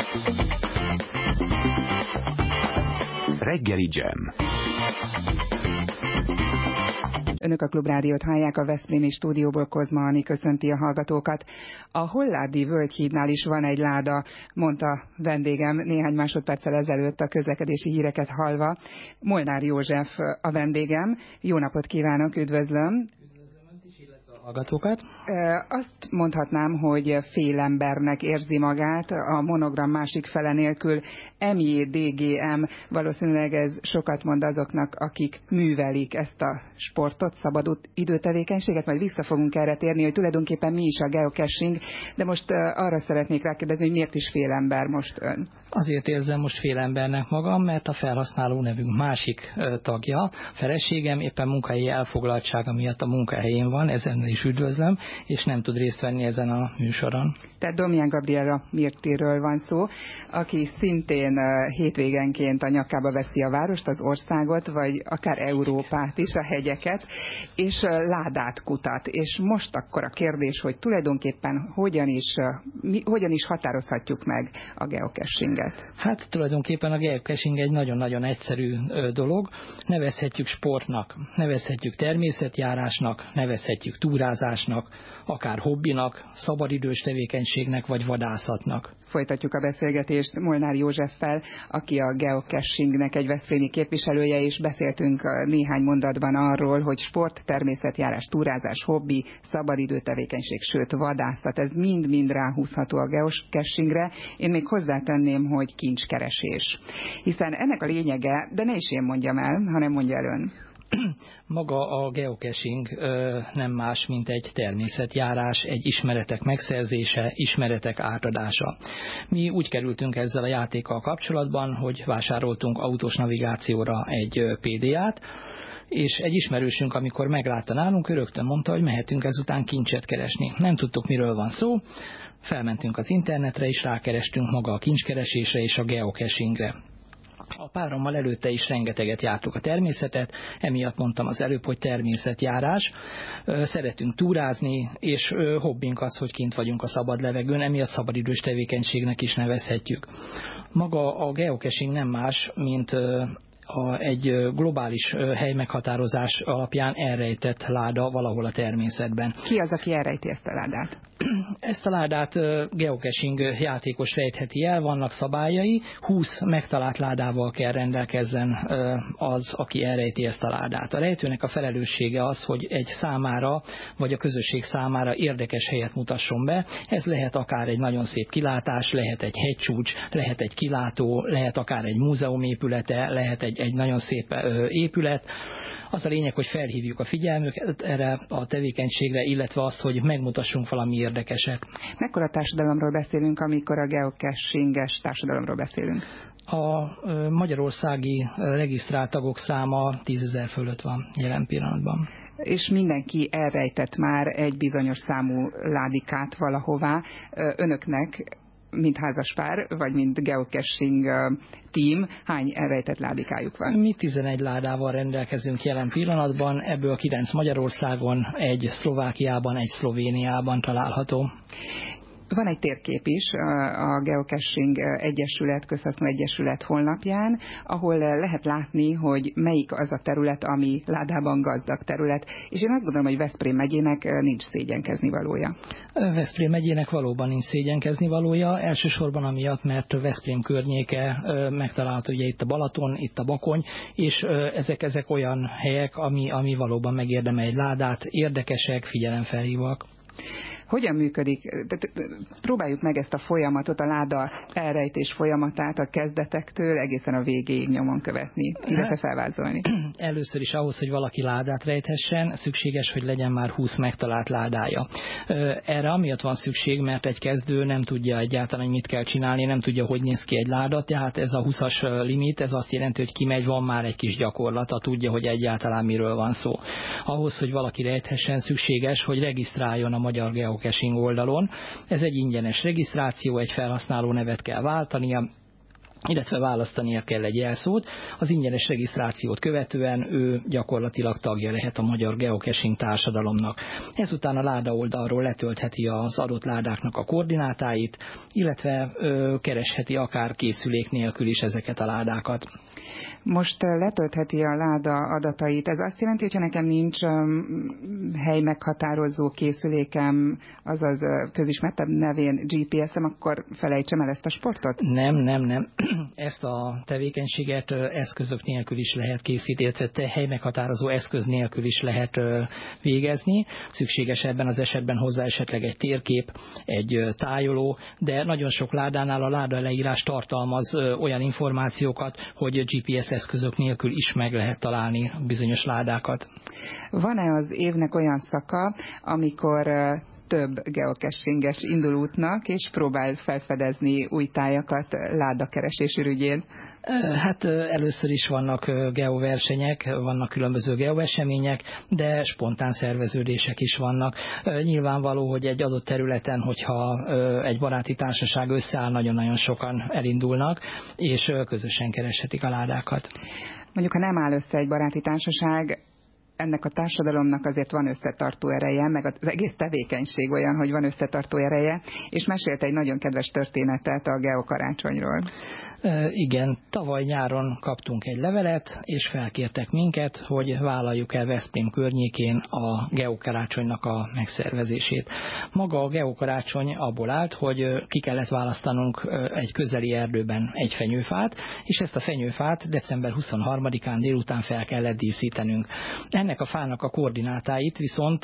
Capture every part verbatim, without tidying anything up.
Reggeli Jam. Önök a Klubrádiót hallják, a veszprémi stúdióból Kozma Ani köszönti a hallgatókat. A Holládi Völgyhídnál is van egy láda, mondta vendégem néhány másodperccel ezelőtt a közlekedési híreket hallva. Molnár József a vendégem. Jó napot kívánok, üdvözlöm! Hallgatókat. Azt mondhatnám, hogy félembernek érzi magát a monogram másik fele nélkül. em jé dé gé em, valószínűleg ez sokat mond azoknak, akik művelik ezt a sportot, szabad időtevékenységet, majd vissza fogunk erre térni, hogy tulajdonképpen mi is a geocaching, de most arra szeretnék rákérdezni, hogy miért is félember most ön? Azért érzem most félembernek magam, mert a felhasználó nevünk másik tagja, feleségem éppen munkahelyi elfoglaltsága miatt a munkahelyén van, ezen is üdvözlöm, és nem tud részt venni ezen a műsoron. Tehát Domján Gabriela Mirtiről van szó, aki szintén hétvégenként a nyakába veszi a várost, az országot, vagy akár Európát is, a hegyeket, és ládát kutat. És most akkor a kérdés, hogy tulajdonképpen hogyan is, mi, hogyan is határozhatjuk meg a geocachinget? Hát tulajdonképpen a geocaching egy nagyon-nagyon egyszerű dolog. Nevezhetjük sportnak, nevezhetjük természetjárásnak, nevezhetjük túrázásnak, akár hobbinak, szabadidős tevékenységnek vagy vadászatnak. Folytatjuk a beszélgetést Molnár Józseffel, aki a geocachingnek egy veszprémi képviselője, és beszéltünk néhány mondatban arról, hogy sport, természetjárás, túrázás, hobbi, szabadidő tevékenység, sőt vadászat, ez mind-mind ráhúzható a geocachingre. Én még hozzátenném, hogy kincskeresés. Hiszen ennek a lényege, de ne is én mondjam el, hanem mondja el ön. Maga a geocaching ö, nem más, mint egy természetjárás, egy ismeretek megszerzése, ismeretek átadása. Mi úgy kerültünk ezzel a játékkal kapcsolatban, hogy vásároltunk autós navigációra egy pé dé á-t, és egy ismerősünk, amikor meglátta nálunk, ő rögtön mondta, hogy mehetünk ezután kincset keresni. Nem tudtuk, miről van szó, felmentünk az internetre, és rákerestünk maga a kincskeresésre és a geocachingre. A párommal előtte is rengeteget jártuk a természetet, emiatt mondtam az előbb, hogy természetjárás. Szeretünk túrázni, és hobbink az, hogy kint vagyunk a szabad levegőn, emiatt szabadidős tevékenységnek is nevezhetjük. Maga a geocaching nem más, mint a, egy globális helymeghatározás alapján elrejtett láda valahol a természetben. Ki az, aki elrejti ezt a ládát? Ezt a ládát geocaching játékos rejtheti el, vannak szabályai, húsz megtalált ládával kell rendelkezzen az, aki elrejti ezt a ládát. A rejtőnek a felelőssége az, hogy egy számára, vagy a közösség számára érdekes helyet mutasson be. Ez lehet akár egy nagyon szép kilátás, lehet egy hegycsúcs, lehet egy kilátó, lehet akár egy múzeum épülete, lehet egy, egy nagyon szép épület. Az a lényeg, hogy felhívjuk a figyelmüket erre a tevékenységre, illetve azt, hogy megmutassunk valami érdekeset. Mekkora társadalomról beszélünk, amikor a geocachinges társadalomról beszélünk? A magyarországi regisztrált tagok száma tízezer fölött van jelen pillanatban. És mindenki elrejtett már egy bizonyos számú ládikát valahová. Önöknek, mint házaspár, vagy mint geocaching team, hány elrejtett ládikájuk van? Mi tizenegy ládával rendelkezünk jelen pillanatban, ebből kilenc Magyarországon, egy Szlovákiában, egy Szlovéniában található. Van egy térkép is a Geocaching Egyesület, Közhasznú Egyesület honlapján, ahol lehet látni, hogy melyik az a terület, ami ládában gazdag terület. És én azt gondolom, hogy Veszprém megyének nincs szégyenkezni valója. Veszprém megyének valóban nincs szégyenkezni valója, elsősorban amiatt, mert Veszprém környéke megtalálható, ugye itt a Balaton, itt a Bakony, és ezek, ezek olyan helyek, ami, ami valóban megérdemel egy ládát, érdekesek, figyelemfelhívóak. Hogyan működik? Próbáljuk meg ezt a folyamatot, a láda elrejtés folyamatát a kezdetektől egészen a végéig nyomon követni, illetve felvázolni. Először is ahhoz, hogy valaki ládát rejthessen, szükséges, hogy legyen már húsz megtalált ládája. Erre amiatt van szükség, mert egy kezdő nem tudja egyáltalán, hogy mit kell csinálni, nem tudja, hogy néz ki egy láda, tehát ez a húszas limit, ez azt jelenti, hogy kimegy, van már egy kis gyakorlata, tudja, hogy egyáltalán miről van szó. Ahhoz, hogy valaki rejthessen, szükséges, hogy regisztráljon a Magyar Geocaching oldalon. Ez egy ingyenes regisztráció, egy felhasználó nevet kell váltania, illetve választania kell egy jelszót. Az ingyenes regisztrációt követően ő gyakorlatilag tagja lehet a Magyar Geocaching társadalomnak. Ezután a láda oldalról letöltheti az adott ládáknak a koordinátáit, illetve ö, keresheti akár készülék nélkül is ezeket a ládákat. Most letöltheti a láda adatait. Ez azt jelenti, hogyha nekem nincs um, hely meghatározó készülékem, azaz közismertebb nevén gé pé es-em, akkor felejtsem el ezt a sportot? Nem, nem, nem. Ezt a tevékenységet eszközök nélkül is lehet készíteni, illetve hely meghatározó eszköz nélkül is lehet végezni. Szükséges ebben az esetben hozzá esetleg egy térkép, egy tájoló, de nagyon sok ládánál a láda leírás tartalmaz olyan információkat, hogy gé pé es eszközök nélkül is meg lehet találni bizonyos ládákat. Van-e az évnek olyan szaka, amikor több geocachinges indul útnak, és próbál felfedezni új tájakat ládakeresés ürügyén? Hát először is vannak geoversenyek, vannak különböző geoesemények, de spontán szerveződések is vannak. Nyilvánvaló, hogy egy adott területen, hogyha egy baráti társaság összeáll, nagyon-nagyon sokan elindulnak, és közösen kereshetik a ládákat. Mondjuk, ha nem áll össze egy baráti társaság, ennek a társadalomnak azért van összetartó ereje, meg az egész tevékenység olyan, hogy van összetartó ereje, és mesélt egy nagyon kedves történetet a geokarácsonyról. E, igen, tavaly nyáron kaptunk egy levelet, és felkértek minket, hogy vállaljuk el Veszprém környékén a geokarácsonynak a megszervezését. Maga a geokarácsony abból állt, hogy ki kellett választanunk egy közeli erdőben egy fenyőfát, és ezt a fenyőfát december huszonharmadikán délután fel kellett díszítenünk. Ennek a fának a koordinátáit viszont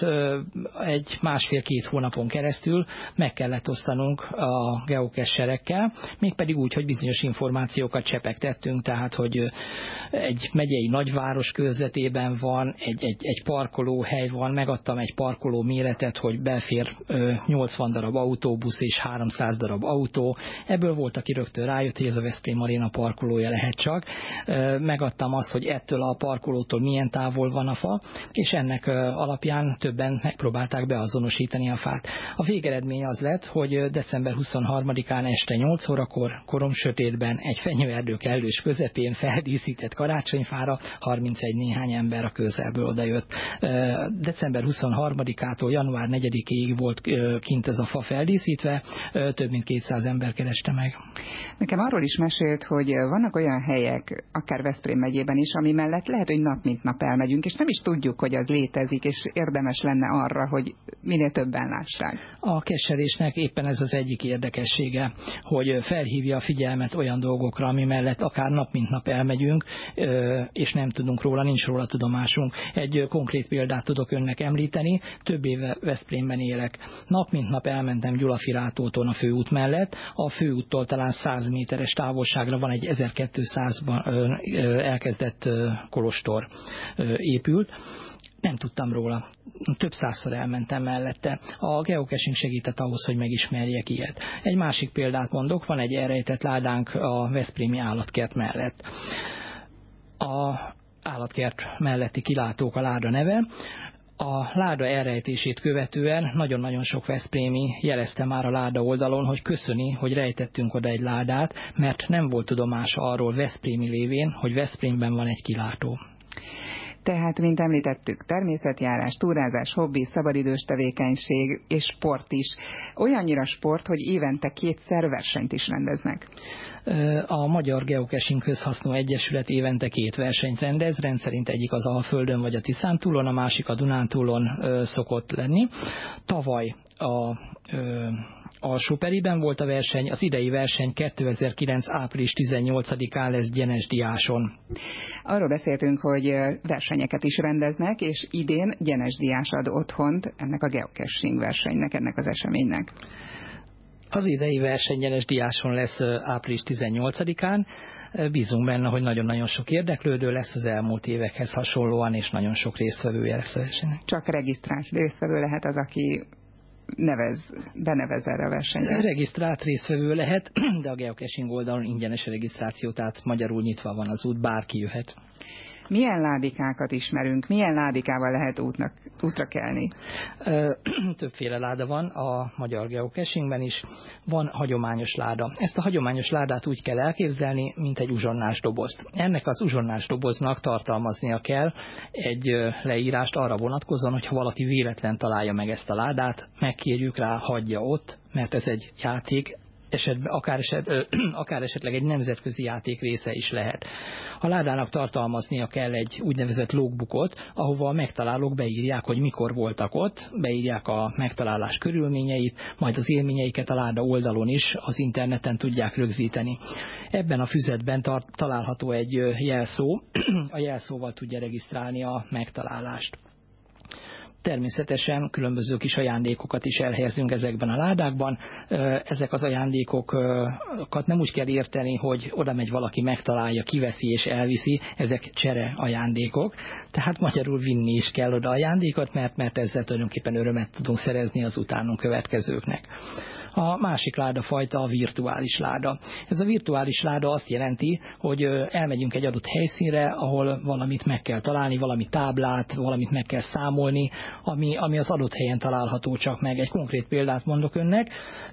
egy másfél-két hónapon keresztül meg kellett osztanunk a geocacherekkel, mégpedig úgy, hogy bizonyos információkat csepegtettünk, tehát hogy egy megyei nagyváros körzetében van, egy, egy, egy parkolóhely van, megadtam egy parkoló méretet, hogy befér nyolcvan darab autóbusz és háromszáz darab autó. Ebből volt, aki rögtön rájött, hogy ez a Veszprém Aréna parkolója lehet csak. Megadtam azt, hogy ettől a parkolótól milyen távol van a fa, és ennek alapján többen megpróbálták beazonosítani a fát. A végeredmény az lett, hogy december huszonharmadikán este nyolc órakor koromsötétben egy fenyőerdő kellős közepén feldíszített karácsonyfára harmincegy néhány ember a közelből odajött. december huszonharmadikától január negyedikéig volt kint ez a fa feldíszítve, több mint kétszáz ember kereste meg. Nekem arról is mesélt, hogy vannak olyan helyek, akár Veszprém megyében is, ami mellett lehet, hogy nap mint nap elmegyünk, és nem is tudjuk, hogy az létezik, és érdemes lenne arra, hogy minél többen lássák. A cacherésnek éppen ez az egyik érdekessége, hogy felhívja a figyelmet olyan dolgokra, ami mellett akár nap mint nap elmegyünk, és nem tudunk róla, nincs róla tudomásunk. Egy konkrét példát tudok önnek említeni, több éve Veszprémben élek. Nap mint nap elmentem Gyulafiráltóton a főút mellett, a főúttól talán száz méteres távolságra van egy ezerkétszázban elkezdett kolostor épült. Nem tudtam róla. Több százszor elmentem mellette. A geocaching segített ahhoz, hogy megismerjek ilyet. Egy másik példát mondok, van egy elrejtett ládánk a veszprémi állatkert mellett. A állatkert melletti kilátók a láda neve. A láda elrejtését követően nagyon-nagyon sok veszprémi jelezte már a láda oldalon, hogy köszöni, hogy rejtettünk oda egy ládát, mert nem volt tudomása arról veszprémi lévén, hogy Veszprémben van egy kilátó. Tehát, mint említettük, természetjárás, túrázás, hobbi, szabadidős tevékenység és sport is. Olyannyira sport, hogy évente kétszer versenyt is rendeznek. A Magyar Geocaching Közhasznú Egyesület évente két versenyt rendez, rendszerint egyik az Alföldön vagy a Tiszántúlon, a másik a Dunántúlon szokott lenni. Tavaly a Alsóperiben volt a verseny, az idei verseny kétezer-kilenc április tizennyolcadikán lesz Gyenesdiáson. Arról beszéltünk, hogy versenyeket is rendeznek, és idén Gyenesdiás ad otthont ennek a geocaching versenynek, ennek az eseménynek. Az idei verseny Gyenesdiáson lesz április tizennyolcadikán. Bízunk benne, hogy nagyon-nagyon sok érdeklődő lesz az elmúlt évekhez hasonlóan, és nagyon sok résztvevője lesz a versenynek. Csak regisztrált résztvevő lehet az, aki nevez, benevez erre a versenyre. Regisztrált résztvevő lehet, de a geocaching oldalon ingyenes regisztráció, tehát magyarul nyitva van az út, bárki jöhet. Milyen ládikákat ismerünk, milyen ládikával lehet útnak, útra kelni? Többféle láda van a magyar geocachingben is. Van hagyományos láda. Ezt a hagyományos ládát úgy kell elképzelni, mint egy uzsonnás dobozt. Ennek az uzsonnás doboznak tartalmaznia kell egy leírást arra vonatkozóan, hogyha valaki véletlen találja meg ezt a ládát, megkérjük rá, hagyja ott, mert ez egy játék, esetben, akár, eset, ö, akár esetleg egy nemzetközi játék része is lehet. A ládának tartalmaznia kell egy úgynevezett logbookot, ahova a megtalálók beírják, hogy mikor voltak ott, beírják a megtalálás körülményeit, majd az élményeiket a láda oldalon is az interneten tudják rögzíteni. Ebben a füzetben tar- található egy jelszó, a jelszóval tudja regisztrálni a megtalálást. Természetesen különböző kis ajándékokat is elhelyezünk ezekben a ládákban. Ezek az ajándékokat nem úgy kell érteni, hogy oda megy valaki, megtalálja, kiveszi és elviszi, ezek csere ajándékok. Tehát magyarul vinni is kell oda ajándékot, mert, mert ezzel tulajdonképpen örömet tudunk szerezni az utánunk következőknek. A másik ládafajta a virtuális láda. Ez a virtuális láda azt jelenti, hogy elmegyünk egy adott helyszínre, ahol valamit meg kell találni, valami táblát, valamit meg kell számolni, ami, ami az adott helyen található csak meg. Egy konkrét példát mondok önnek.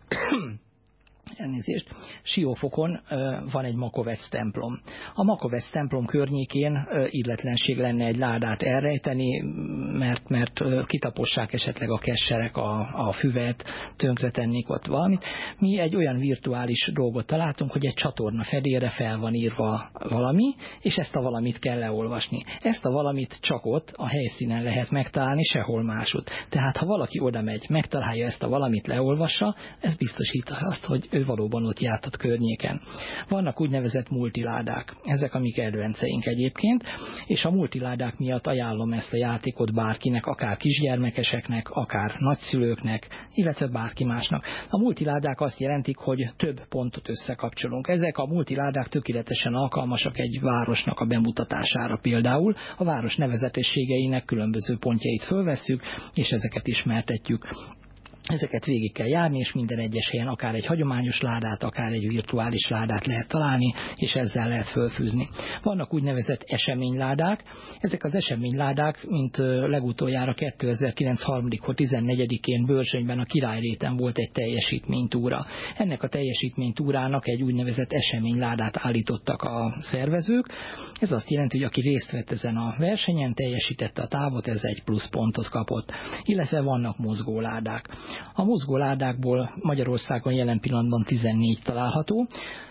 Elnézést. Siófokon van egy Makovec templom. A Makovec templom környékén illetlenség lenne egy ládát elrejteni, mert, mert kitapossák esetleg a kesserek a, a füvet, tönkretennék ott valamit. Mi egy olyan virtuális dolgot találtunk, hogy egy csatorna fedélre fel van írva valami, és ezt a valamit kell leolvasni. Ezt a valamit csak ott a helyszínen lehet megtalálni, sehol másút. Tehát ha valaki oda megy, megtalálja ezt a valamit, leolvassa, ez biztosít azt, hogy ő valóban ott jártat környéken. Vannak úgynevezett multiládák. Ezek a mi kedvenceink egyébként, és a multiládák miatt ajánlom ezt a játékot bárkinek, akár kisgyermekeseknek, akár nagyszülőknek, illetve bárki másnak. A multiládák azt jelentik, hogy több pontot összekapcsolunk. Ezek a multiládák tökéletesen alkalmasak egy városnak a bemutatására például. A város nevezetességeinek különböző pontjait fölvesszük, és ezeket ismertetjük. Ezeket végig kell járni, és minden egyes helyen akár egy hagyományos ládát, akár egy virtuális ládát lehet találni, és ezzel lehet fölfűzni. Vannak úgynevezett eseményládák. Ezek az eseményládák, mint legutoljára kétezer-kilenc harmadika tizennegyedikén Börzsönyben a Királyréten volt egy teljesítménytúra. Ennek a teljesítménytúrának egy úgynevezett eseményládát állítottak a szervezők. Ez azt jelenti, hogy aki részt vett ezen a versenyen, teljesítette a távot, ez egy plusz pontot kapott. Illetve vannak mozgóládák. A mozgóládákból Magyarországon jelen pillanatban tizennégy található,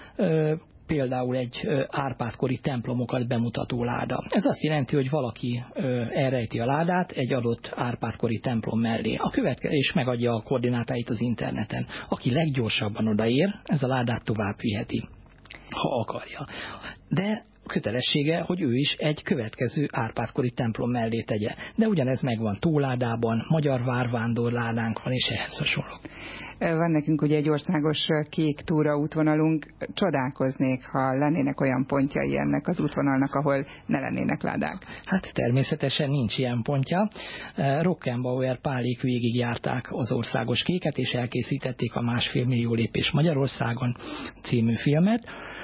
például egy Árpád-kori templomokat bemutató láda. Ez azt jelenti, hogy valaki elrejti a ládát egy adott Árpád-kori templom mellé. A következő és megadja a koordinátáit az interneten. Aki leggyorsabban odaér, ez a ládát tovább viheti, ha akarja. De kötelessége, hogy ő is egy következő Árpád-kori templom mellé tegye. De ugyanez megvan Tóládában, Magyar Várvándorládánk van, és ehhez hasonló. Van nekünk ugye egy országos kék túra útvonalunk. Csodálkoznék, ha lennének olyan pontjai ennek az útvonalnak, ahol ne lennének ládák. Hát természetesen nincs ilyen pontja. Rockenbauer Pálék végigjárták az országos kéket, és elkészítették a Másfél millió lépés Magyarországon című filmet.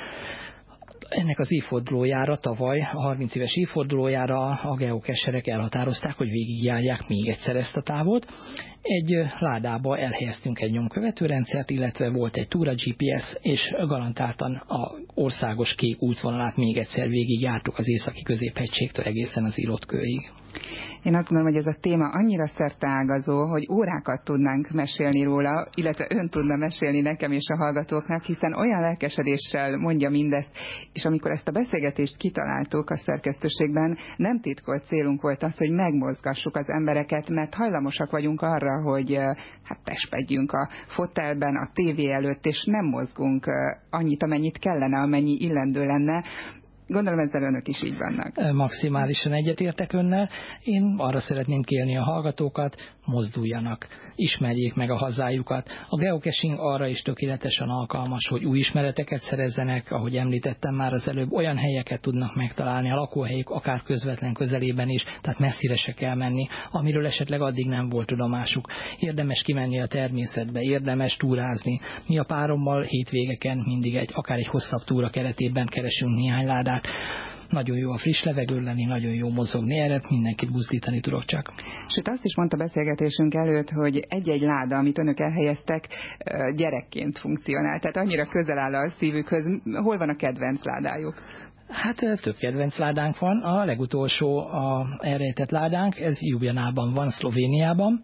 Ennek az évfordulójára, tavaly, a harminc éves évfordulójára a geocacherek elhatározták, hogy végigjárják még egyszer ezt a távot. Egy ládába elhelyeztünk egy nyomkövetőrendszert, illetve volt egy túra gé pé es, és garantáltan az országos kék útvonalát még egyszer végigjártuk az északi középhegységtől egészen az Ilottkőig. Én azt gondolom, hogy ez a téma annyira szerteágazó, hogy órákat tudnánk mesélni róla, illetve ön tudna mesélni nekem és a hallgatóknak, hiszen olyan lelkesedéssel mondja mindezt, és amikor ezt a beszélgetést kitaláltuk a szerkesztőségben, nem titkolt célunk volt az, hogy megmozgassuk az embereket, mert hajlamosak vagyunk arra, hogy hát testpedjünk a fotelben, a tévé előtt, és nem mozgunk annyit, amennyit kellene, amennyi illendő lenne. Gondolom ezzel önök is így vannak. Maximálisan egyetértek önnel. Én arra szeretném kérni a hallgatókat, mozduljanak, ismerjék meg a hazájukat. A geocaching arra is tökéletesen alkalmas, hogy új ismereteket szerezzenek, ahogy említettem már az előbb, olyan helyeket tudnak megtalálni a lakóhelyük, akár közvetlen közelében is, tehát messzire se kell menni, amiről esetleg addig nem volt tudomásuk. Érdemes kimenni a természetbe, érdemes túrázni. Mi a párommal hétvégeken mindig egy, akár egy hosszabb túra keretében keresünk néhány ládát, ládát. Nagyon jó a friss levegőn lenni, nagyon jó mozogni, erre mindenkit buzdítani tudok csak. Sőt, azt is mondta beszélgetésünk előtt, hogy egy-egy láda, amit önök elhelyeztek, gyerekként funkcionál, tehát annyira közel áll a szívükhöz. Hol van a kedvenc ládájuk? Hát több kedvenc ládánk van. A legutolsó a elrejtett ládánk, ez Ljubljanában van, Szlovéniában.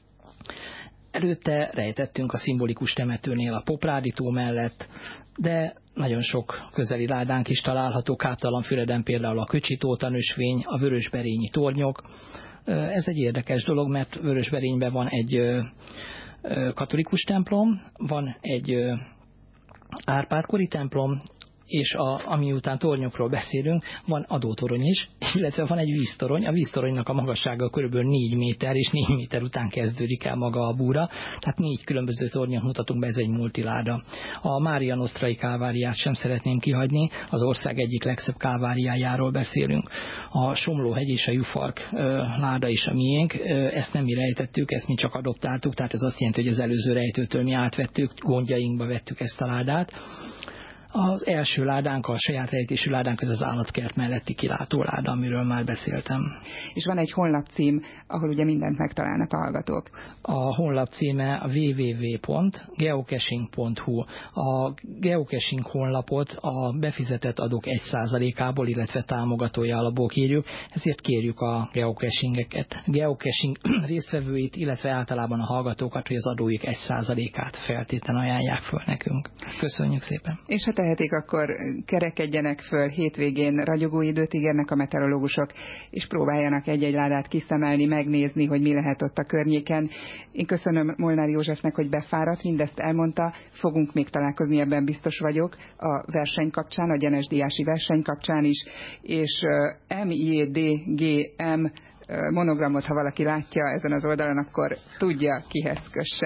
Előtte rejtettünk a szimbolikus temetőnél a Poprádi-tó mellett, de nagyon sok közeli ládánk is található, Káptalanfüreden például a Köcsi-tó tanösvény, a Vörösberényi tornyok. Ez egy érdekes dolog, mert Vörösberényben van egy katolikus templom, van egy Árpád-kori templom, és a, ami után tornyokról beszélünk, van adótorony is, illetve van egy víztorony. A víztoronynak a magassága kb. négy méter, és négy méter után kezdődik el maga a búra. Tehát négy különböző tornyot mutatunk be, ez egy multiláda. A Mária Nostrai káváriát sem szeretném kihagyni, az ország egyik legszebb káváriájáról beszélünk. A Somlóhegy és a Jufark láda is a miénk, ezt nem mi rejtettük, ezt mi csak adoptáltuk, tehát ez azt jelenti, hogy az előző rejtőtől mi átvettük, gondjainkba vettük ezt a ládát. Az első ládánk, a saját rejtésű ládánk, ez az állatkert melletti kilátóláda, amiről már beszéltem. És van egy honlapcím, ahol ugye mindent megtalálnak a hallgatók. A honlap címe a double-u double-u double-u pont geocaching pont hu. A geocaching honlapot a befizetett adók egy százalékából, illetve támogatói alapból kérjük, ezért kérjük a geocachingeket, geocaching résztvevőit, illetve általában a hallgatókat, hogy az adóik egy százalékát feltétlenül ajánlják föl nekünk. Köszönjük szépen! És ha tehetik, akkor kerekedjenek föl, hétvégén ragyogó időt ígérnek a meteorológusok, és próbáljanak egy-egy ládát kiszemelni, megnézni, hogy mi lehet ott a környéken. Én köszönöm Molnár Józsefnek, hogy befáradt, mindezt elmondta, fogunk még találkozni, ebben biztos vagyok, a verseny kapcsán, a Gyenes Diási verseny kapcsán is, és em jé dé gé em monogramot, ha valaki látja ezen az oldalon, akkor tudja, kihez kösse.